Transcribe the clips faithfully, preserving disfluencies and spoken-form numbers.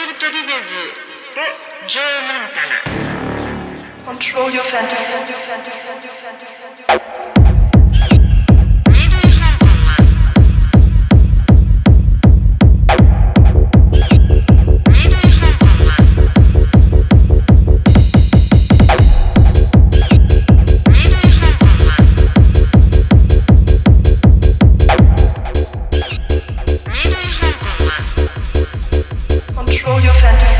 ルトリベズでジョー・モンタナ Control your fantasy. メイドイン香港はメイドイン香港はメイドイン香港はメイドイン香港は Control your fantasy.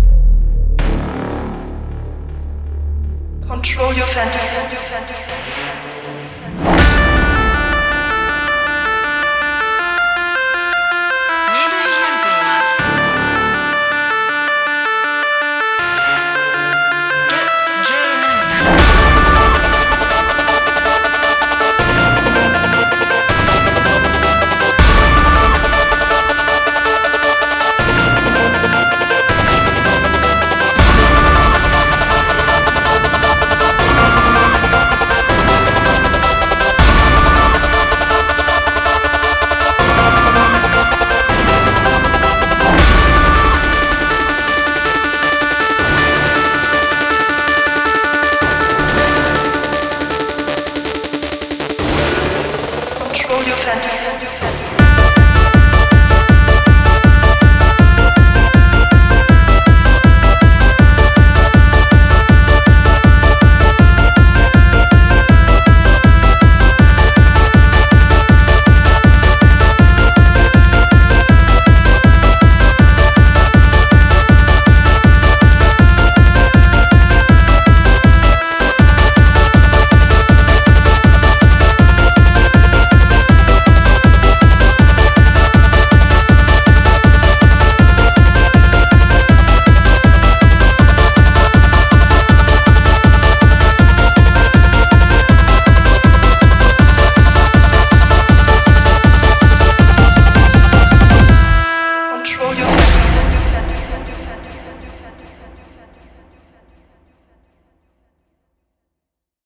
Control your fantasy.